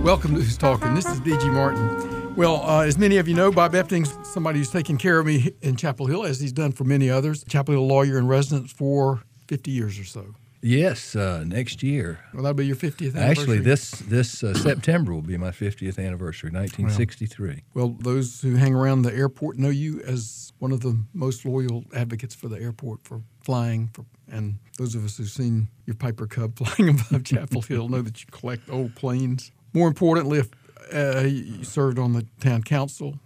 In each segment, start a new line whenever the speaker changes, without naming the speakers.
Welcome to Who's Talking. This is D.G. Martin. Well, as many of you know, Bob Epting's somebody who's taken care of me in Chapel Hill, as he's done for many others. Chapel Hill lawyer in residence for 50 years or so.
Yes, next year.
Well, that'll be your 50th anniversary.
Actually, this September will be my 50th anniversary, 1963.
Well, those who hang around the airport know you as one of the most loyal advocates for the airport, for flying, and those of us who've seen your Piper Cub flying above Chapel Hill know that you collect old planes. More importantly, you served on the town council,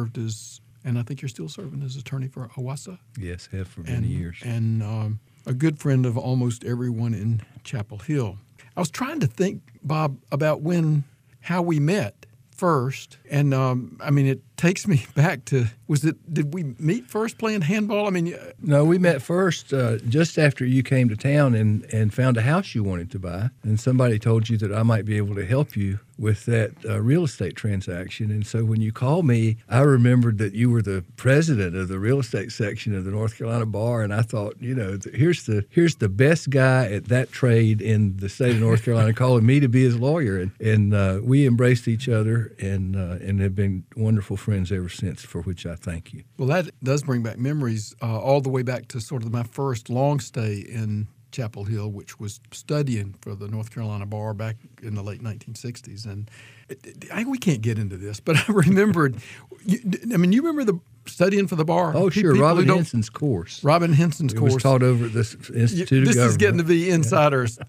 and I think you're still serving as attorney for Owasso.
Yes, have for many years.
And a good friend of almost everyone in Chapel Hill. I was trying to think, Bob, about how we met first, and it takes me back to, did we meet first playing handball?
No, we met first just after you came to town and found a house you wanted to buy, and somebody told you that I might be able to help you with that real estate transaction. And so when you called me, I remembered that you were the president of the real estate section of the North Carolina Bar, and I thought, here's the best guy at that trade in the state of North Carolina calling me to be his lawyer, and we embraced each other and have been wonderful friends ever since, for which I thank you.
Well, that does bring back memories all the way back to sort of my first long stay in Chapel Hill, which was studying for the North Carolina Bar back in the late 1960s. And we can't get into this, but I remembered, you remember the studying for the bar?
Oh, sure, Robin Henson's course.
Robin Henson's course.
It was taught over at the Institute of Government.
This is getting to be insiders.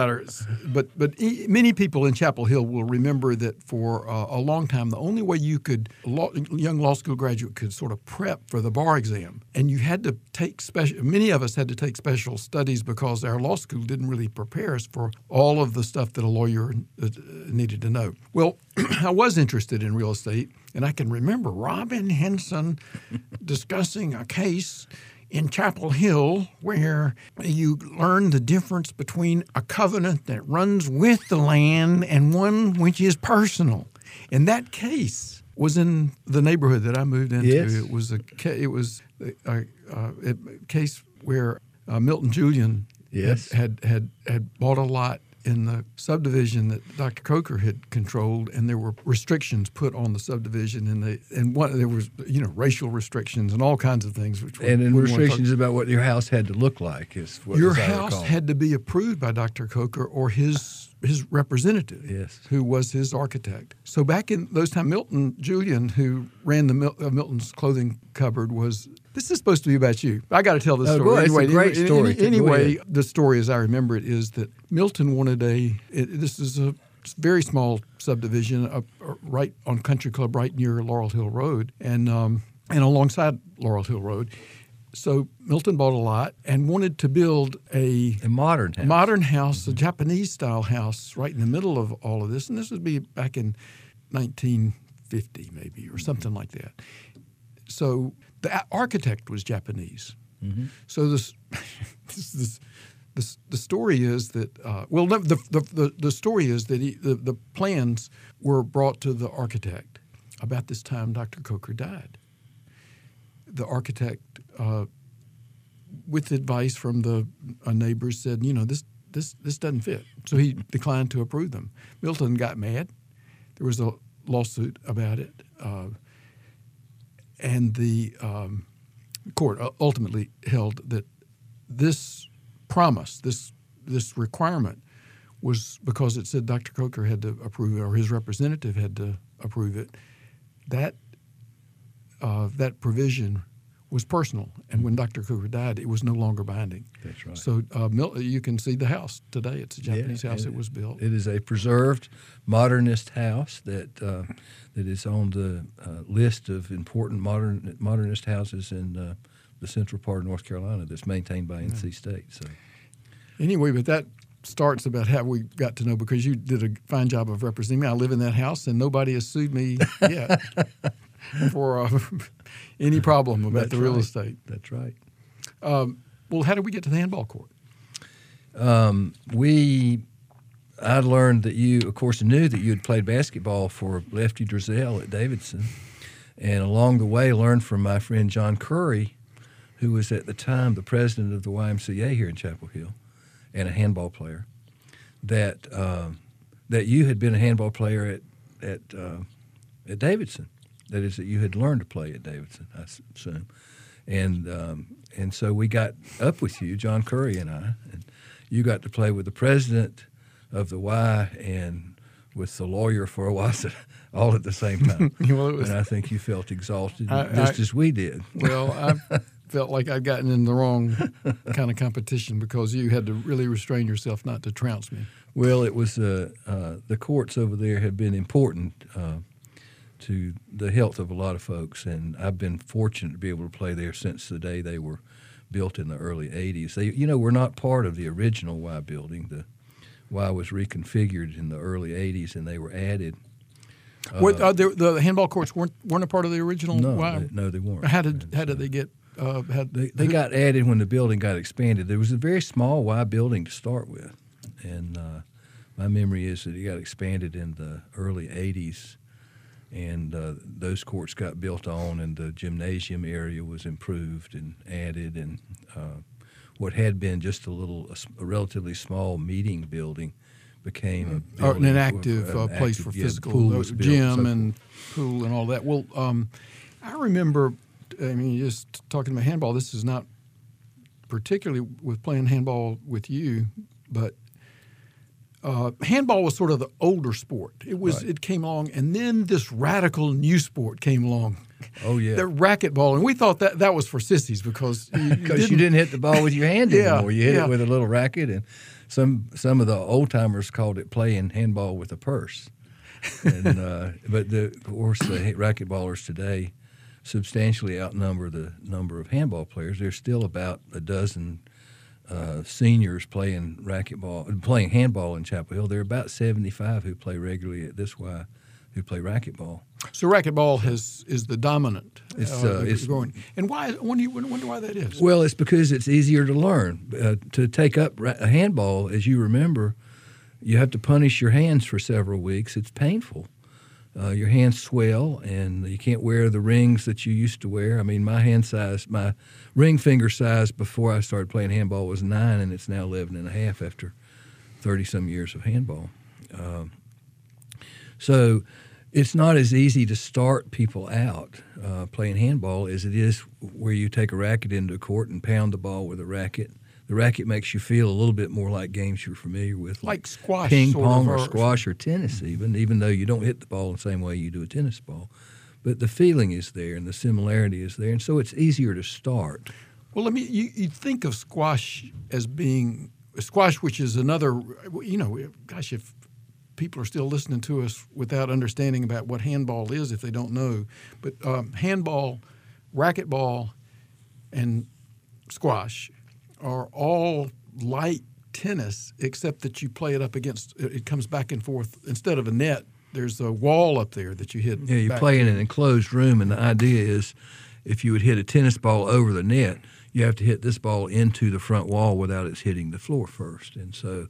But many people in Chapel Hill will remember that for a long time, the only way young law school graduate could sort of prep for the bar exam, and you had to take many of us had to take special studies because our law school didn't really prepare us for all of the stuff that a lawyer needed to know. Well, I was interested in real estate, and I can remember Robin Henson discussing a case in Chapel Hill where you learn the difference between a covenant that runs with the land and one which is personal. And that case was in the neighborhood that I moved into.
Yes.
It was a case where Milton Julian had bought a lot in the subdivision that Dr. Coker had controlled, and there were restrictions put on the subdivision, there was racial restrictions and all kinds of things.
And restrictions about what your house had to look like is what
your house had to be approved by Dr. Coker or his representative,
yes,
who was his architect. So back in those times, Milton Julian, who ran the Milton's clothing cupboard, was. This is supposed to be about you. I got to tell this story.
Anyway, it's a great story.
Anyway, the story as I remember it is that Milton wanted this is a very small subdivision right on Country Club, right near Laurel Hill Road, and alongside Laurel Hill Road. So Milton bought a lot and wanted to build a modern house, a Japanese-style house right in the middle of all of this. And this would be back in 1950 maybe or something like that. So the architect was Japanese. Mm-hmm. So the story is that the story is that the plans were brought to the architect about this time Dr. Coker died. The architect, with advice from the neighbors, said, this doesn't fit. So he declined to approve them. Milton got mad. There was a lawsuit about it. And the court ultimately held that this promise, this requirement, was because it said Dr. Coker had to approve it or his representative had to approve it. That provision was personal, and when Dr. Coker died, it was no longer binding.
That's right.
So you can see the house today. It's a Japanese house. It was built.
It is a preserved modernist house that is on the list of important modernist houses in the central part of North Carolina that's maintained by NC State. So
anyway, but that starts about how we got to know, because you did a fine job of representing me. I live in that house, and nobody has sued me yet for any problem about the real estate.
That's right.
Well, how did we get to the handball court?
I learned that you, of course, knew that you had played basketball for Lefty Drizel at Davidson, and along the way learned from my friend John Curry, who was at the time the president of the YMCA here in Chapel Hill and a handball player, that that you had been a handball player at Davidson. That is, that you had learned to play at Davidson, I assume. And so we got up with you, John Curry and I, and you got to play with the president of the Y and with the lawyer for Owasso all at the same time. And I think you felt exhausted, just as we did.
Well, I felt like I'd gotten in the wrong kind of competition because you had to really restrain yourself not to trounce me.
Well, it was the courts over there have been important to the health of a lot of folks, and I've been fortunate to be able to play there since the day they were built in the early 80s. They, we're not part of the original Y building. The Y was reconfigured in the early 80s, and they were added.
The handball courts weren't a part of the original Y?
No, they weren't.
How did they get?
They got added when the building got expanded. There was a very small Y building to start with, and my memory is that it got expanded in the early 80s. And those courts got built on, and the gymnasium area was improved and added. And what had been just a relatively small meeting building became
an active place for physical gym and pool and all that. Well, I remember, just talking about handball, this is not particularly with playing handball with you, but handball was sort of the older sport. It came along, and then this radical new sport came along.
Oh yeah,
the racquetball, and we thought that was for sissies because you
didn't hit the ball with your hand anymore. You hit it with a little racket, and some of the old timers called it playing handball with a purse. And but of course the racquetballers today substantially outnumber the number of handball players. There's still about a dozen seniors playing handball in Chapel Hill. There are about 75 who play regularly at this Y who play racquetball. So
racquetball is the dominant.
It's
growing. And why? I wonder why that is.
Well, it's because it's easier to learn. To take up a handball, as you remember, you have to punish your hands for several weeks. It's painful. Your hands swell, and you can't wear the rings that you used to wear. I mean, my ring finger size before I started playing handball was 9, and it's now 11.5 after 30-some years of handball. So it's not as easy to start people out playing handball as it is where you take a racket into a court and pound the ball with a racket. The racket makes you feel a little bit more like games you're familiar with,
like squash,
ping pong, or squash, or tennis, even though you don't hit the ball the same way you do a tennis ball. But the feeling is there, and the similarity is there, and so it's easier to start.
Well, you think of squash as being squash, which is another. Gosh, if people are still listening to us without understanding about what handball is, if they don't know, but handball, racquetball, and squash are all like tennis, except that you play it up against. It comes back and forth instead of a net. There's a wall up there that you hit.
Yeah, you play in an enclosed room, and the idea is, if you would hit a tennis ball over the net, you have to hit this ball into the front wall without it hitting the floor first. And so,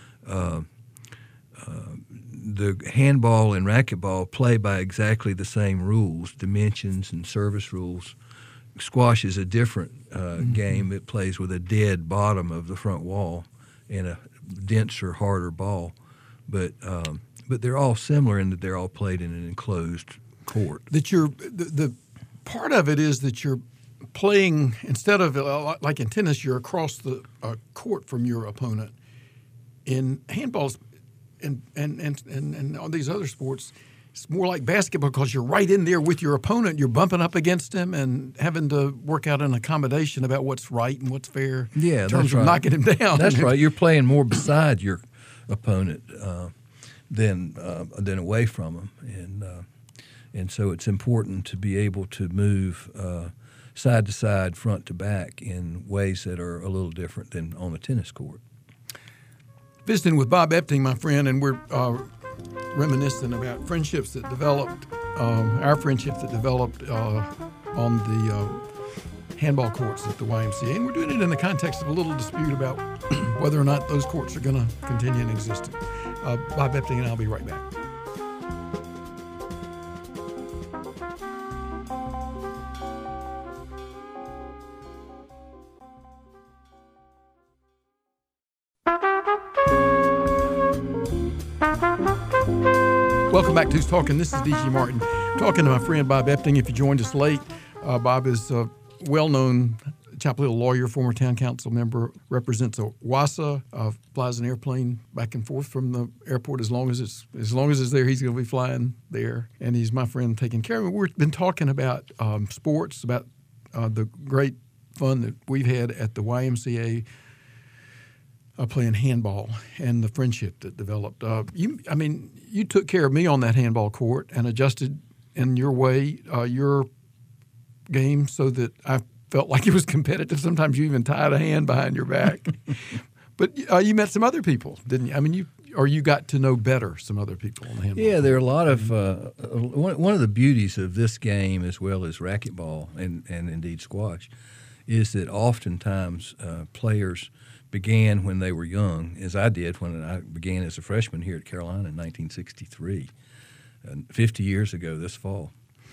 the handball and racquetball play by exactly the same rules, dimensions and service rules. Squash is a different game. It plays with a dead bottom of the front wall and a denser, harder ball. But they're all similar in that they're all played in an enclosed court.
The part of it is that you're playing, instead of like in tennis, you're across the court from your opponent. In handballs and all these other sports, it's more like basketball because you're right in there with your opponent. You're bumping up against him and having to work out an accommodation about what's right and what's fair in terms of knocking him down.
That's right. You're playing more beside your opponent than away from him. And so it's important to be able to move side to side, front to back in ways that are a little different than on a tennis court.
Visiting with Bob Epting, my friend, and we're reminiscing about friendships that developed, our friendship that developed on the handball courts at the YMCA. And we're doing it in the context of a little dispute about whether or not those courts are going to continue in existence. Bob Epting and I'll be right back. Welcome back to Who's Talking. This is D.G. Martin talking to my friend Bob Epting. If you joined us late, Bob is a well-known Chapel Hill lawyer, former town council member, represents Owasso, flies an airplane back and forth from the airport as long as it's there. He's going to be flying there, and he's my friend taking care of me. We've been talking about sports, about the great fun that we've had at the YMCA. Playing handball and the friendship that developed. You took care of me on that handball court and adjusted in your way your game so that I felt like it was competitive. Sometimes you even tied a hand behind your back. But you met some other people, didn't you? You got to know better some other people on the handball court.
Yeah, there are a lot of one of the beauties of this game, as well as racquetball and indeed squash, is that oftentimes players began when they were young, as I did when I began as a freshman here at Carolina in 1963, 50 years ago this fall.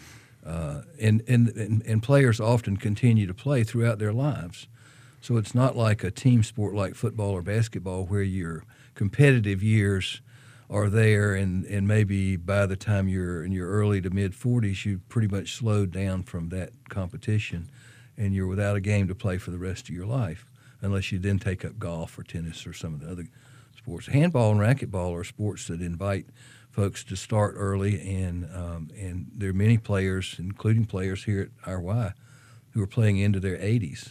And players often continue to play throughout their lives. So it's not like a team sport like football or basketball where your competitive years are there and maybe by the time you're in your early to mid-40s, you've pretty much slowed down from that competition and you're without a game to play for the rest of your life, unless you then take up golf or tennis or some of the other sports. Handball and racquetball are sports that invite folks to start early, and there are many players, including players here at RY, who are playing into their 80s.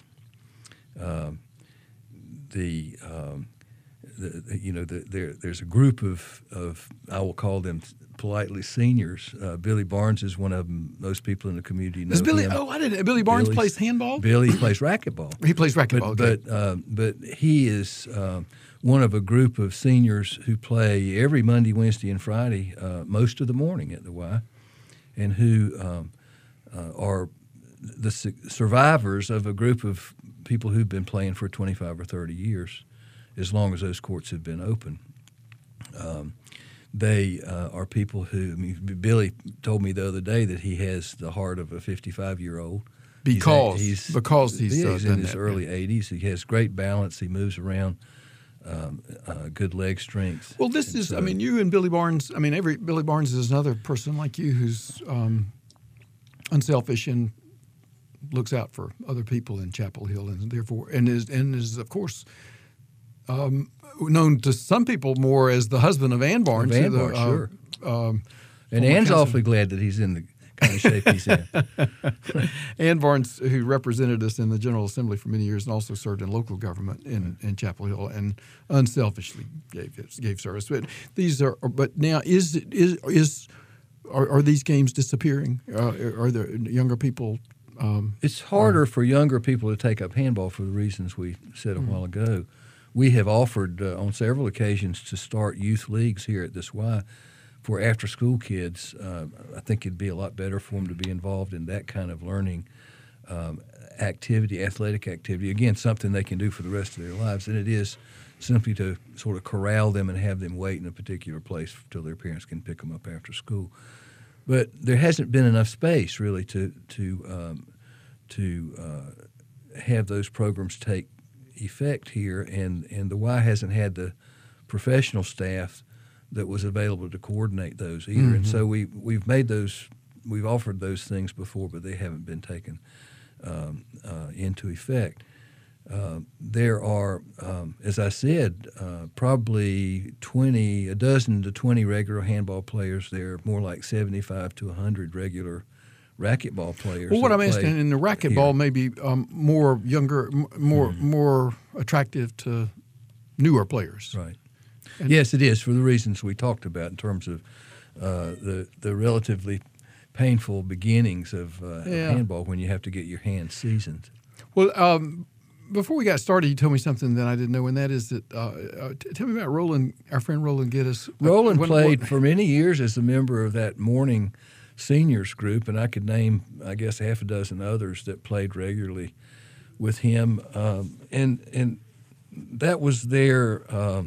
There's a group of I will call them politely seniors. Billy Barnes is one of them. Most people in the community know him.
I didn't. Billy Barnes plays handball?
Billy plays racquetball.
He plays racquetball.
But he is one of a group of seniors who play every Monday, Wednesday, and Friday, most of the morning at the Y, and who are the survivors of a group of people who've been playing for 25 or 30 years, as long as those courts have been open. They are people who, Billy told me the other day that he has the heart of a 55-year-old.
Because he's
in his early 80s. He has great balance. He moves around, good leg strength.
Well, you and Billy Barnes, Billy Barnes is another person like you who's unselfish and looks out for other people in Chapel Hill, and therefore, and is of course, known to some people more as the husband of Ann Barnes.
Sure. And Ann's awfully glad that he's in the kind of shape he's in.
Ann Barnes, who represented us in the General Assembly for many years and also served in local government in Chapel Hill and unselfishly gave service. But now are these games disappearing? Are there younger people?
It's harder for younger people to take up handball for the reasons we said a while ago. We have offered on several occasions to start youth leagues here at this Y for after-school kids. I think it'd be a lot better for them to be involved in that kind of learning activity, athletic activity. Again, something they can do for the rest of their lives, and it is simply to sort of corral them and have them wait in a particular place until their parents can pick them up after school. But there hasn't been enough space really to have those programs take effect here, and the Y hasn't had the professional staff that was available to coordinate those either. Mm-hmm. And so we've offered those things before, but they haven't been taken into effect. There are, as I said, probably a dozen to 20 regular handball players. There are more like 75 to 100 regular racquetball players.
Well, what I'm asking in the racquetball may be more younger, more attractive to newer players.
Right. And yes, it is for the reasons we talked about in terms of the relatively painful beginnings of handball when you have to get your hands seasoned.
Well, before we got started, you told me something that I didn't know, and that is that tell me about Roland, our friend Roland Geddes.
Roland played for many years as a member of that morning seniors group, and I could name, I guess, half a dozen others that played regularly with him, and that was their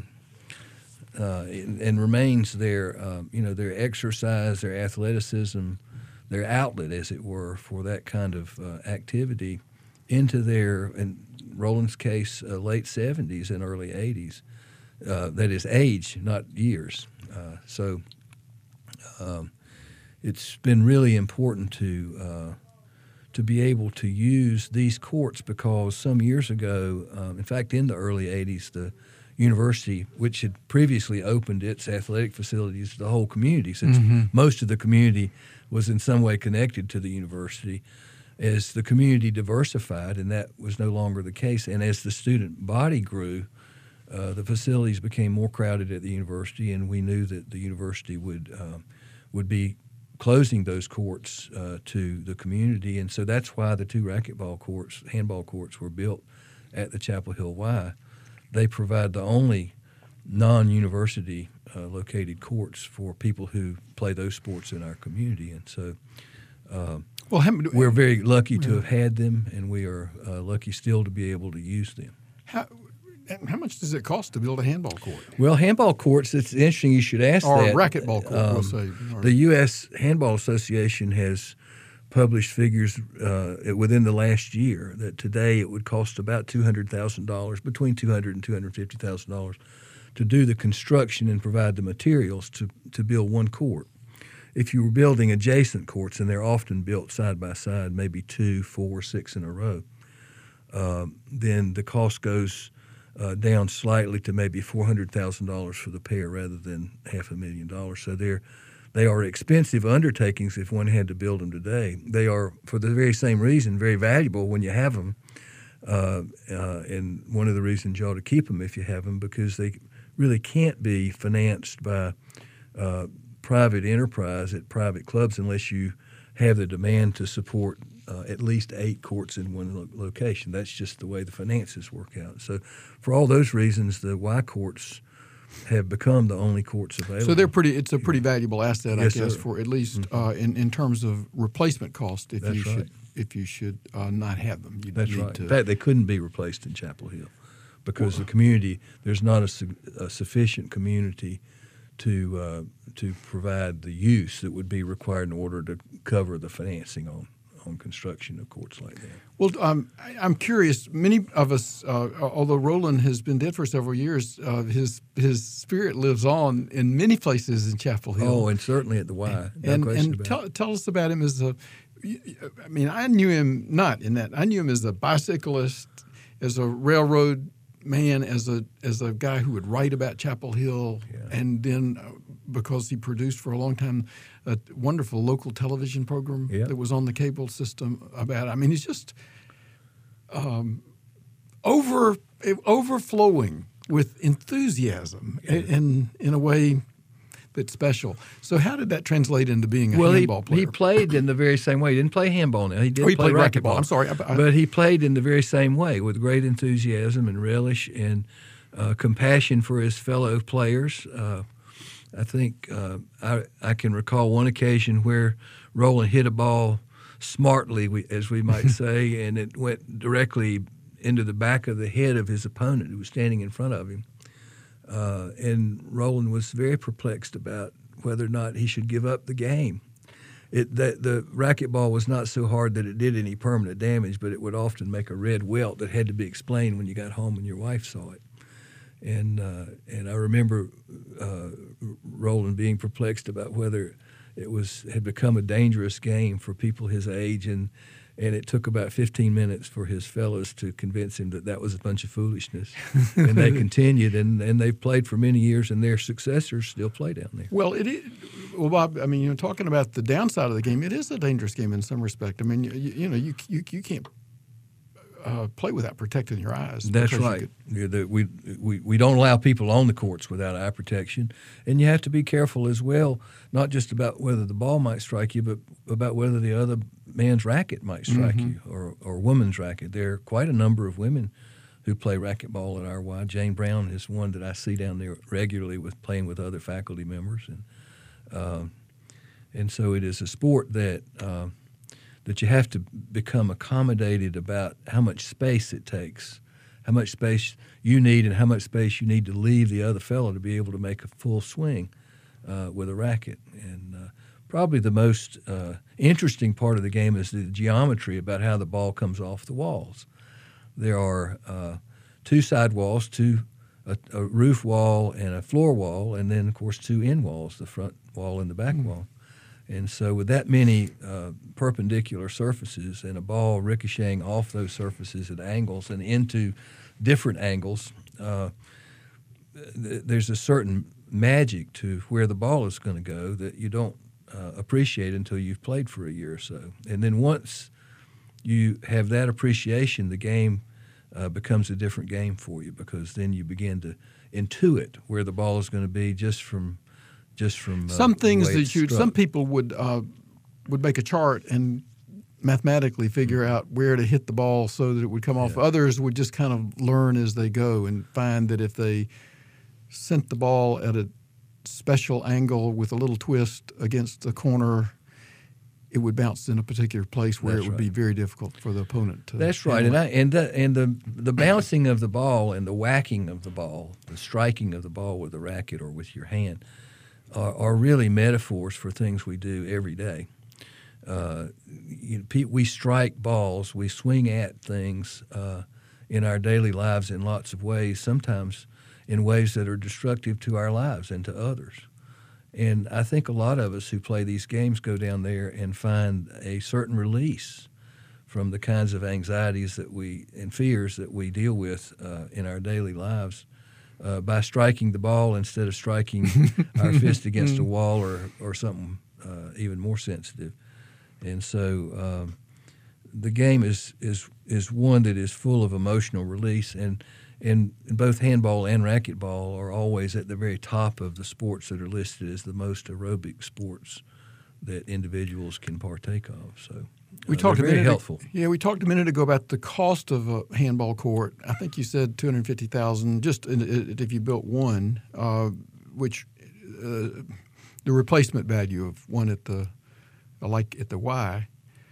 and remains their their exercise, their athleticism, their outlet, as it were, for that kind of activity into their, in Roland's case, late 70s and early 80s. That is age, not years. So it's been really important to be able to use these courts because some years ago, in fact, in the early 80s, the university, which had previously opened its athletic facilities to the whole community, since most of the community was in some way connected to the university, as the community diversified, and that was no longer the case, and as the student body grew, the facilities became more crowded at the university, and we knew that the university would be closing those courts to the community, and so that's why the two racquetball courts, handball courts, were built at the Chapel Hill Y. They provide the only non-university located courts for people who play those sports in our community, and so we're very lucky to have had them, and we are lucky still to be able to use them.
How much does it cost to build a handball court?
Well, handball courts, it's interesting you should ask
or
that.
Or a racquetball court, we'll say.
The U.S. Handball Association has published figures within the last year that today it would cost about $200,000, between $200,000 and $250,000, to do the construction and provide the materials to build one court. If you were building adjacent courts, and they're often built side by side, maybe 2, 4, 6 in a row, then the cost goes down slightly to maybe $400,000 for the pair rather than $500,000. So they are expensive undertakings if one had to build them today. They are, for the very same reason, very valuable when you have them, and one of the reasons you ought to keep them if you have them, because they really can't be financed by private enterprise at private clubs unless you have the demand to support at least 8 courts in one location. That's just the way the finances work out. So for all those reasons, the Y courts have become the only courts available.
So it's a pretty valuable asset,
yes,
I guess,
sir.
for at least in terms of replacement cost if
That's
you should not have them.
That's right. In fact, they couldn't be replaced in Chapel Hill because the community, there's not a sufficient community to provide the use that would be required in order to cover the financing on construction of courts like that.
Well, I'm curious. Many of us, although Roland has been dead for several years, his spirit lives on in many places in Chapel Hill.
Oh, and certainly at the Y.
And tell us about him as I knew him not in that. I knew him as a bicyclist, as a railroad man, as a guy who would write about Chapel Hill, and then because he produced for a long time a wonderful local television program that was on the cable system about. I mean, he's just overflowing with enthusiasm in a way that's special. So how did that translate into being a handball player?
He played in the very same way. He didn't play handball now. He did
play
play
racquetball.
racquetball.
I'm sorry.
But he played in the very same way with great enthusiasm and relish and compassion for his fellow players. I think I can recall one occasion where Roland hit a ball smartly, as we might say, and it went directly into the back of the head of his opponent who was standing in front of him. And Roland was very perplexed about whether or not he should give up the game. The racquetball was not so hard that it did any permanent damage, but it would often make a red welt that had to be explained when you got home and your wife saw it. And I remember Roland being perplexed about whether it had become a dangerous game for people his age, and it took about 15 minutes for his fellows to convince him that was a bunch of foolishness. And they continued, and they've played for many years, and their successors still play down there.
Well, it is. Well, Bob, I mean, talking about the downside of the game, it is a dangerous game in some respect. I mean, you can't play without protecting your eyes.
That's right. We don't allow people on the courts without eye protection, and you have to be careful as well, not just about whether the ball might strike you, but about whether the other man's racket might strike you, or woman's racket. There are quite a number of women who play racquetball at our Y. Jane Brown is one that I see down there regularly playing with other faculty members, and so it is a sport that you have to become accommodated about how much space it takes, how much space you need, and how much space you need to leave the other fellow to be able to make a full swing with a racket. And probably the most interesting part of the game is the geometry about how the ball comes off the walls. There are 2 side walls, 2 a roof wall and a floor wall, and then, of course, 2 end walls, the front wall and the back wall. And so with that many perpendicular surfaces and a ball ricocheting off those surfaces at angles and into different angles, there's a certain magic to where the ball is going to go that you don't appreciate until you've played for a year or so. And then once you have that appreciation, the game becomes a different game for you, because then you begin to intuit where the ball is going to be just from
some things
the way
that you
struck.
some people would make a chart and mathematically figure out where to hit the ball so that it would come off.
Yeah.
Others would just kind of learn as they go and find that if they sent the ball at a special angle with a little twist against the corner, it would bounce in a particular place where
That's
it would
right.
be very difficult for the opponent to.
That's right,
handle it.
and the bouncing of the ball and the whacking of the ball, the striking of the ball with a racket or with your hand, are really metaphors for things we do every day. We strike balls, we swing at things in our daily lives in lots of ways, sometimes in ways that are destructive to our lives and to others. And I think a lot of us who play these games go down there and find a certain release from the kinds of anxieties and fears that we deal with in our daily lives by striking the ball instead of striking our fist against a wall or something even more sensitive. And so the game is one that is full of emotional release, and both handball and racquetball are always at the very top of the sports that are listed as the most aerobic sports that individuals can partake of. So they're very helpful.
We talked a minute ago about the cost of a handball court. I think you said $250,000 just if you built one, which the replacement value of one at the Y.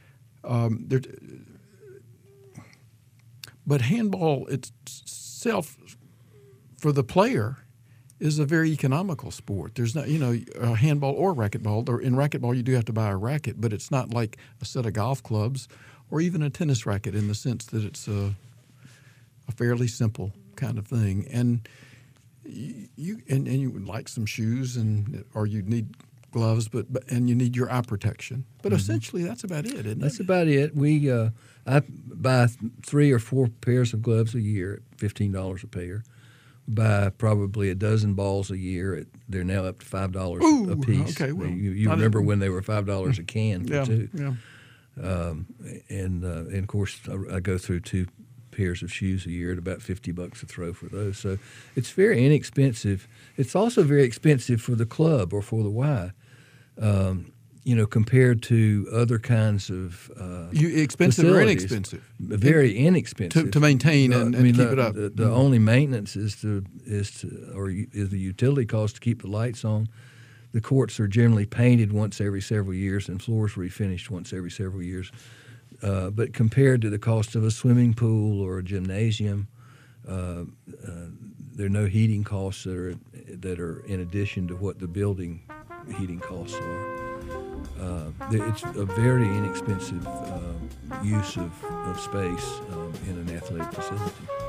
But handball itself, for the player, is a very economical sport. There's not, handball or racquetball. Or in racquetball, you do have to buy a racket, but it's not like a set of golf clubs or even a tennis racket in the sense that it's a fairly simple kind of thing. And you would like some shoes or you need gloves, and you need your eye protection. But essentially, that's about it, isn't it?
That's about it. I buy 3 or 4 pairs of gloves a year at $15 a pair. Buy probably a dozen balls a year. They're now up to $5 a piece.
Okay, well,
you remember when they were $5 a can for 2.
Yeah.
And of course, I go through 2 pairs of shoes a year at about $50 a throw for those. So it's very inexpensive. It's also very expensive for the club or for the Y. Compared to other kinds of
expensive or inexpensive?
Very inexpensive
to maintain and keep it up.
The only maintenance is the utility cost to keep the lights on. The courts are generally painted once every several years and floors refinished once every several years. But compared to the cost of a swimming pool or a gymnasium, there are no heating costs that are in addition to what the building heating costs are. It's a very inexpensive use of space in an athletic facility.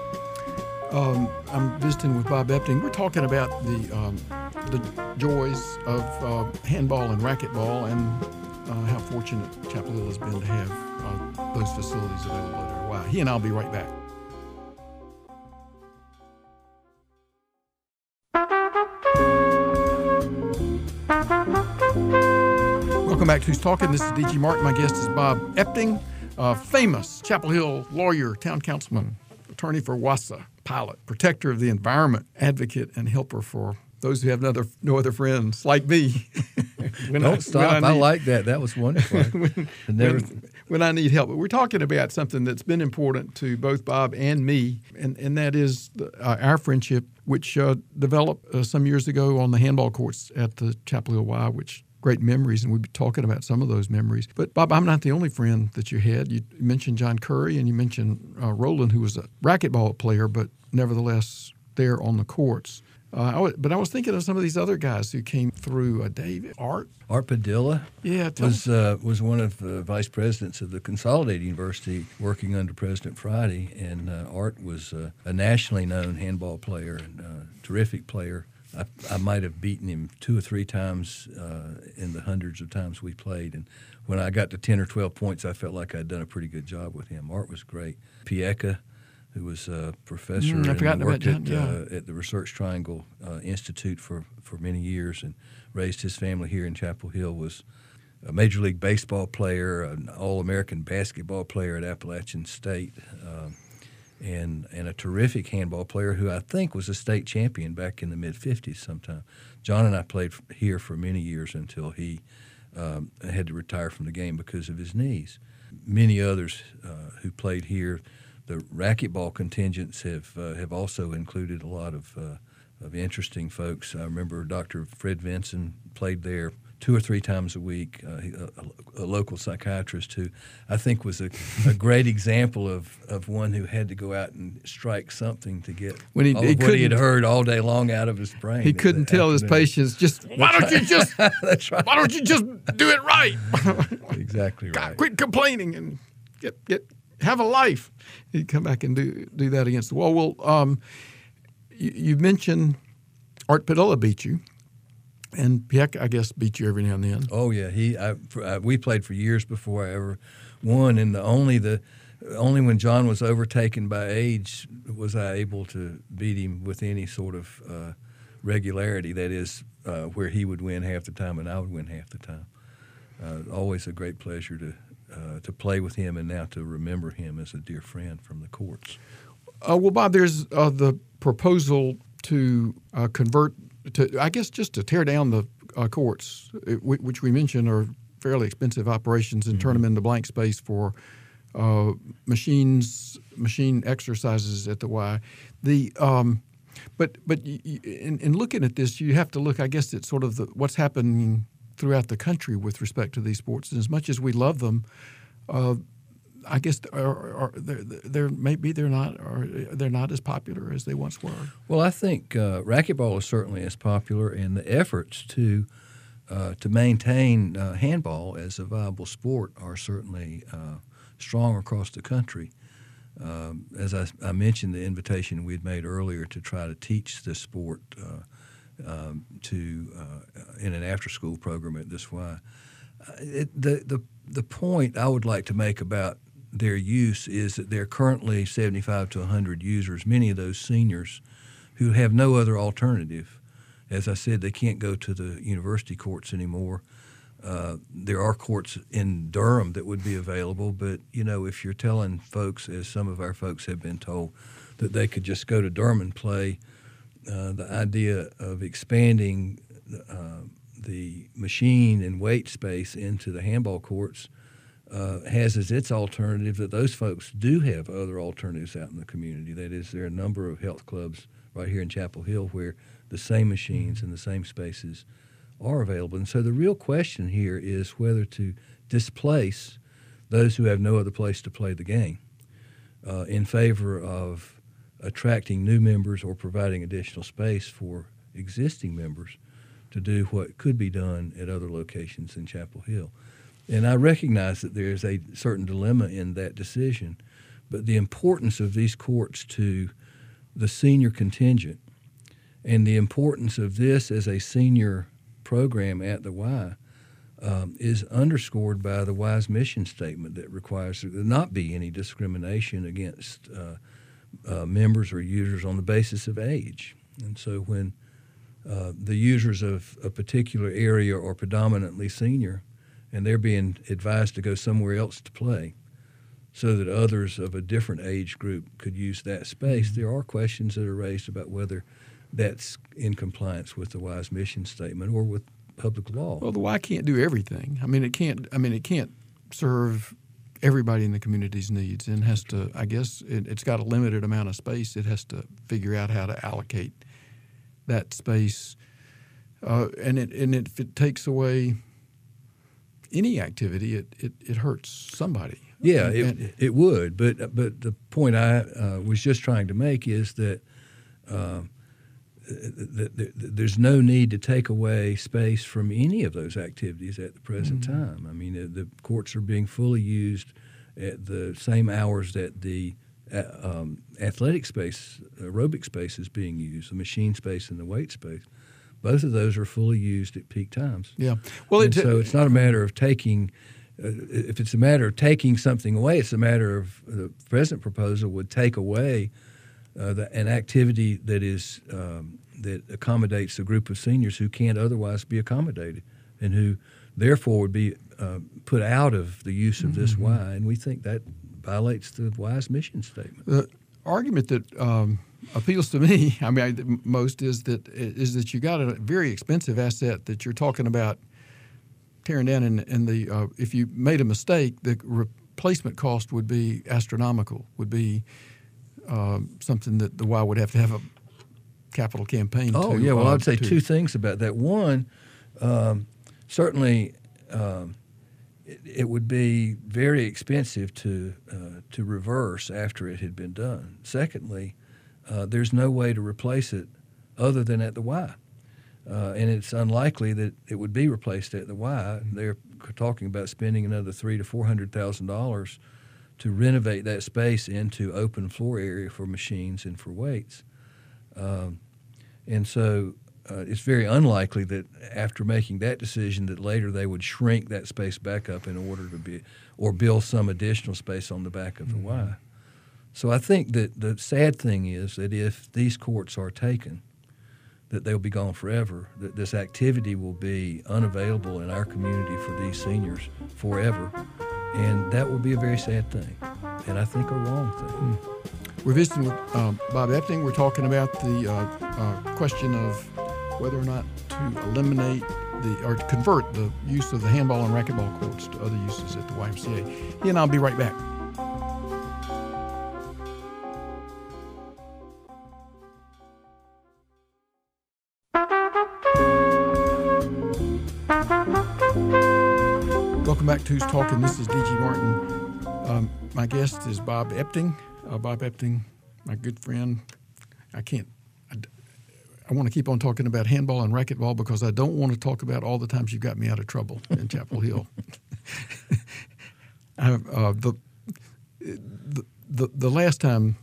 I'm visiting with Bob Epting. We're talking about the joys of handball and racquetball and how fortunate Chapel Hill has been to have those facilities available at our Y. He and I'll be right back. Welcome back to Who's Talking. This is D.G. Martin. My guest is Bob Epting, famous Chapel Hill lawyer, town councilman, attorney for WASA, pilot, protector of the environment, advocate, and helper for those who have no other friends like me.
Don't stop. I like that. That was wonderful.
when I need help. But we're talking about something that's been important to both Bob and me, and that is our friendship, which developed some years ago on the handball courts at the Chapel Hill Y, which great memories, and we'll be talking about some of those memories. But, Bob, I'm not the only friend that you had. You mentioned John Curry, and you mentioned Roland, who was a racquetball player, but nevertheless there on the courts. But I was thinking of some of these other guys who came through. Art
Padilla
Yeah,
was one of the vice presidents of the Consolidated University working under President Friday, and Art was a nationally known handball player and terrific player. I might have beaten him 2 or 3 times in the hundreds of times we played, and when I got to 10 or 12 points, I felt like I'd done a pretty good job with him. Art was great. Pieka, who was a professor and worked at the Research Triangle Institute for many years and raised his family here in Chapel Hill, was a Major League Baseball player, an All-American basketball player at Appalachian State, and a terrific handball player who I think was a state champion back in the mid-'50s sometime. John and I played here for many years until he had to retire from the game because of his knees. Many others who played here. The racquetball contingents have also included a lot of interesting folks. I remember Dr. Fred Vinson played there 2 or 3 times a week, a local psychiatrist who I think was a great example of one who had to go out and strike something to get what he had heard all day long out of his brain.
He couldn't tell his patients, why don't you just do it right?
Exactly right.
God, quit complaining and have a life. He'd come back and do that against the wall. Well, you mentioned Art Padilla beat you, and Pieka, I guess, beat you every now and then.
Oh yeah, we played for years before I ever won, and only when John was overtaken by age was I able to beat him with any sort of regularity. That is, where he would win half the time and I would win half the time. Always a great pleasure to play with him and now to remember him as a dear friend from the courts.
Well, Bob, there's the proposal to convert I guess just to tear down the courts, which we mentioned are fairly expensive operations, and turn them into blank space for machine exercises at the Y. But in looking at this, you have to look, I guess, at sort of what's happening throughout the country with respect to these sports. And as much as we love them, I guess they're not as popular as they once were.
Well, I think racquetball is certainly as popular, and the efforts to maintain handball as a viable sport are certainly strong across the country. As I mentioned, the invitation we'd made earlier to try to teach this sport in an after-school program at this Y. The point I would like to make about their use is that there are currently 75 to 100 users, many of those seniors, who have no other alternative. As I said, they can't go to the university courts anymore. There are courts in Durham that would be available, but, if you're telling folks, as some of our folks have been told, that they could just go to Durham and play, the idea of expanding the machine and weight space into the handball courts has as its alternative that those folks do have other alternatives out in the community. That is, there are a number of health clubs right here in Chapel Hill where the same machines and the same spaces are available. And so the real question here is whether to displace those who have no other place to play the game in favor of attracting new members or providing additional space for existing members to do what could be done at other locations in Chapel Hill. And I recognize that there is a certain dilemma in that decision, but the importance of these courts to the senior contingent and the importance of this as a senior program at the Y is underscored by the Y's mission statement that requires there not be any discrimination against members or users on the basis of age. And so when the users of a particular area are predominantly senior, and they're being advised to go somewhere else to play so that others of a different age group could use that space, there are questions that are raised about whether that's in compliance with the Y's mission statement or with public law.
Well, the Y can't do everything. It can't serve everybody in the community's needs, and has to, I guess, it's got a limited amount of space. It has to figure out how to allocate that space. And if it takes away any activity, it hurts somebody.
Yeah, it would. But the point I was just trying to make is that there's no need to take away space from any of those activities at the present time. I mean, the courts are being fully used at the same hours that the athletic space, aerobic space is being used, the machine space and the weight space. Both of those are fully used at peak times.
Yeah. Well,
so it's not a matter of taking. If it's a matter of taking something away, it's a matter of the present proposal would take away an activity that is that accommodates a group of seniors who can't otherwise be accommodated, and who therefore would be put out of the use of this Y. And we think that violates the Y's mission statement.
The argument that appeals to me, I mean, most is that you got a very expensive asset that you're talking about tearing down, and the if you made a mistake, the replacement cost would be astronomical. Would be something that the Y would have to have a capital campaign.
Oh, yeah. Well, I'd say two things about that. One, certainly. It would be very expensive to reverse after it had been done. Secondly, there's no way to replace it other than at the Y, and it's unlikely that it would be replaced at the Y. They're talking about spending another $300,000 to $400,000 to renovate that space into open floor area for machines and for weights, and so. It's very unlikely that after making that decision that later they would shrink that space back up in order to or build some additional space on the back of the Y. So I think that the sad thing is that if these courts are taken, that they'll be gone forever, that this activity will be unavailable in our community for these seniors forever, and that will be a very sad thing, and I think a wrong thing.
We're visiting with Bob Epting. We're talking about the question of whether or not to eliminate or to convert the use of the handball and racquetball courts to other uses at the YMCA. He and I'll be right back. Welcome back to Who's Talking. This is D.G. Martin. My guest is Bob Epting. Bob Epting, my good friend. I want to keep on talking about handball and racquetball because I don't want to talk about all the times you got me out of trouble in Chapel Hill. The last time,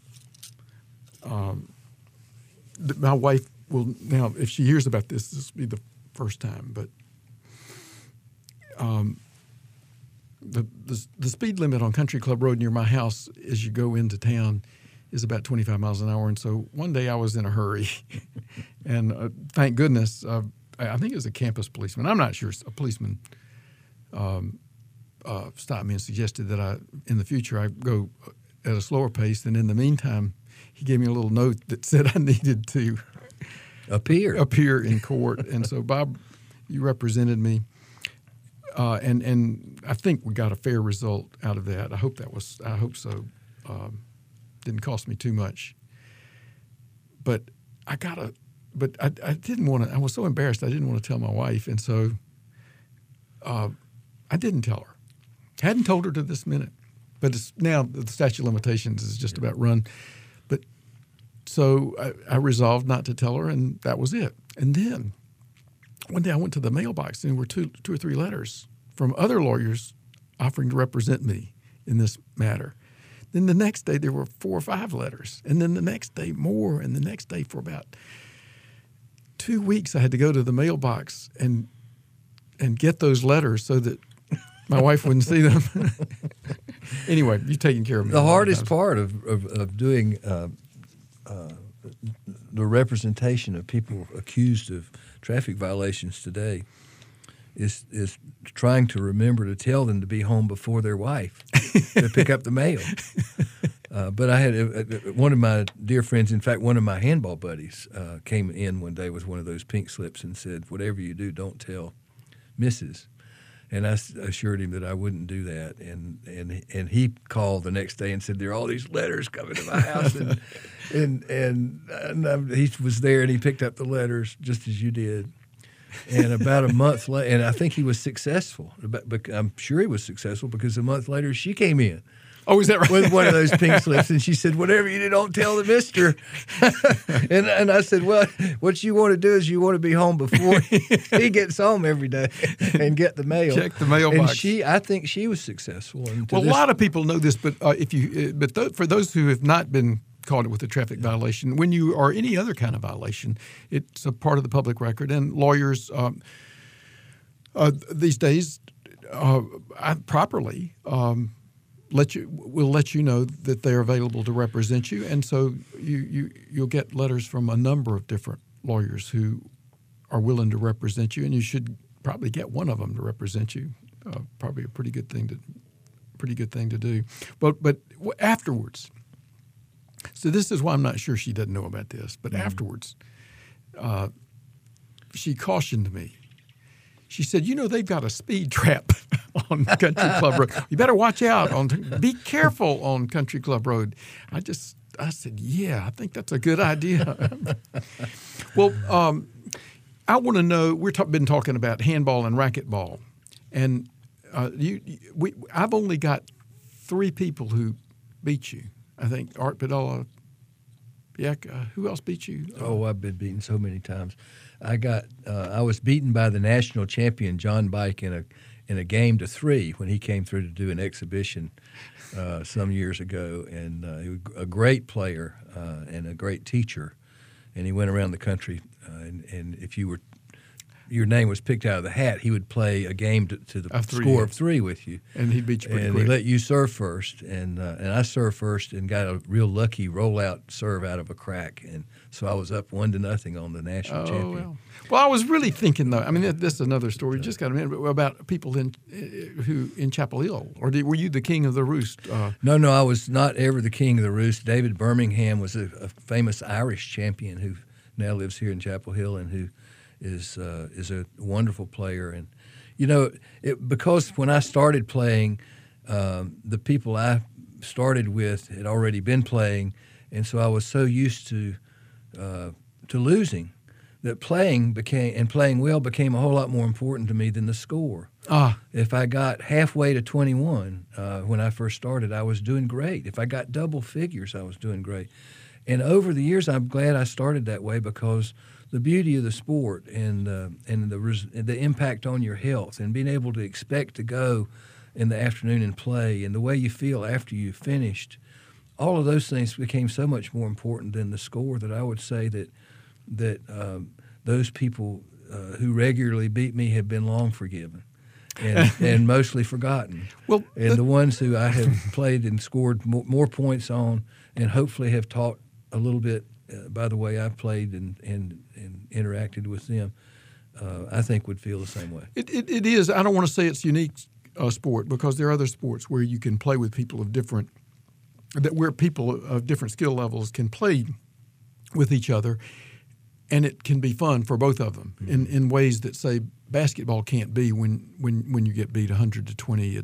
my wife will now, if she hears about this will be the first time. But the speed limit on Country Club Road near my house as you go into town is about 25 miles an hour. And so one day I was in a hurry, and thank goodness, I think it was a campus policeman. I'm not sure. A policeman stopped me and suggested that in the future, I go at a slower pace. And in the meantime, he gave me a little note that said I needed to appear in court. And so, Bob, you represented me. And I think we got a fair result out of that. I hope so. Didn't cost me too much. But I didn't want to. I was so embarrassed. I didn't want to tell my wife, and so I didn't tell her. Hadn't told her to this minute, but it's now the statute of limitations is just about run. But so I resolved not to tell her, and that was it. And then one day I went to the mailbox, and there were two or three letters from other lawyers offering to represent me in this matter. Then the next day there were 4 or 5 letters, and then the next day more, and the next day for about 2 weeks I had to go to the mailbox and get those letters so that my wife wouldn't see them. Anyway, you've taken care of me.
The hardest part of doing the representation of people accused of traffic violations today is trying to remember to tell them to be home before their wife to pick up the mail. But I had one of my dear friends, in fact, one of my handball buddies, came in one day with one of those pink slips and said, "Whatever you do, don't tell Mrs." And I assured him that I wouldn't do that. And he called the next day and said, "There are all these letters coming to my house." and he was there, and he picked up the letters just as you did. And about a month later, and I think he was successful. I'm sure he was successful because a month later she came in
Oh, is that right?
With one of those pink slips, and she said, "Whatever you do, don't tell the mister." and I said, "Well, what you want to do is you want to be home before he gets home every day and get the mail.
Check the mailbox."
And I think she was successful. And
well, a lot of people know this, but for those who have not been caught with a traffic violation, when you are any other kind of violation, it's a part of the public record, and lawyers these days properly. Will let you know that they're available to represent you, and so you'll get letters from a number of different lawyers who are willing to represent you, and you should probably get one of them to represent you. Probably a pretty good thing to do. But afterwards, so this is why I'm not sure she doesn't know about this. But afterwards, she cautioned me. She said, they've got a speed trap on Country Club Road. You better watch out. Be careful on Country Club Road. I said, yeah, I think that's a good idea. Well, I want to know, been talking about handball and racquetball. And I've only got 3 people who beat you. I think Art Padilla. Yeah, who else beat you?
I've been beaten so many times. I was beaten by the national champion John Bike in a game to 3 when he came through to do an exhibition some years ago, and he was a great player and a great teacher, and he went around the country. And if your name was picked out of the hat, he would play a game to the score of 3 with you.
And he'd beat you pretty quick.
And he let you serve first, and I served first and got a real lucky roll-out serve out of a crack. And so I was up 1-0 on the national champion.
Well, I was really thinking, though, I mean, this is another story, just got a minute, but about people in Chapel Hill. Or were you the king of the roost?
No, I was not ever the king of the roost. David Birmingham was a famous Irish champion who now lives here in Chapel Hill and who is a wonderful player. And, because when I started playing, the people I started with had already been playing, and so I was so used to losing that playing well became a whole lot more important to me than the score. If I got halfway to 21 when I first started, I was doing great. If I got double figures, I was doing great. And over the years, I'm glad I started that way, because the beauty of the sport and the impact on your health and being able to expect to go in the afternoon and play and the way you feel after you finished, all of those things became so much more important than the score that I would say that those people who regularly beat me have been long forgiven and mostly forgotten.
Well,
and the ones who I have played and scored more points on and hopefully have taught a little bit by the way I played and interacted with them, I think would feel the same way.
It is. I don't want to say it's unique sport, because there are other sports where you can play with people where people of different skill levels can play with each other, and it can be fun for both of them in ways that, say, basketball can't be when you get beat 100-20.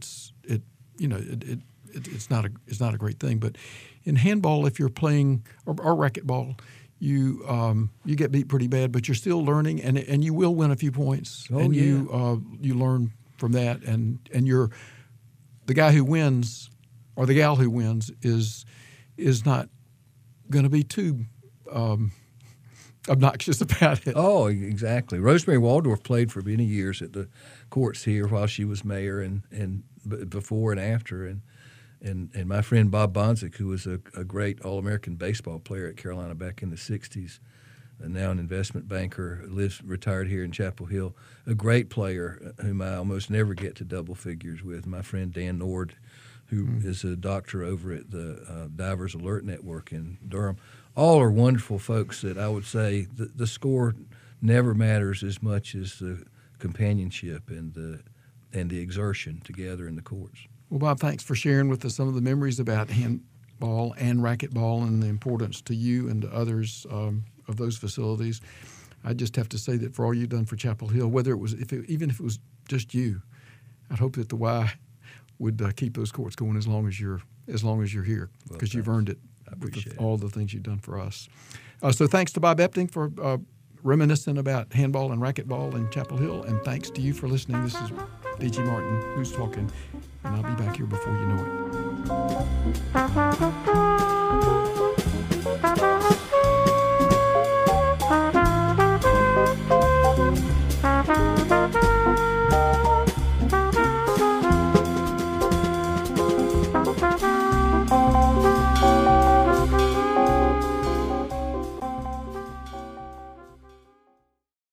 It's not a great thing. But in handball, if you're playing or racquetball, you get beat pretty bad, but you're still learning, and you will win a few points. You learn from that, and you're the guy who wins or the gal who wins is not going to be too obnoxious about it.
Oh, exactly. Rosemary Waldorf played for many years at the courts here while she was mayor and before and after. And my friend Bob Bonzik, who was a great All-American baseball player at Carolina back in the 60s, and now an investment banker, retired here in Chapel Hill, a great player whom I almost never get to double figures with. My friend Dan Nord, who is a doctor over at the Divers Alert Network in Durham. All are wonderful folks that I would say the score never matters as much as the companionship and the exertion together in the courts.
Well, Bob, thanks for sharing with us some of the memories about handball and racquetball and the importance to you and to others of those facilities. I just have to say that for all you've done for Chapel Hill, whether it was even if it was just you, I'd hope that the Y would keep those courts going as long as you're here, because you've earned it with all the things you've done for us. So thanks to Bob Epting for reminiscing about handball and racquetball in Chapel Hill, and thanks to you for listening. This is D.G. Martin who's talking, and I'll be back here before you know it.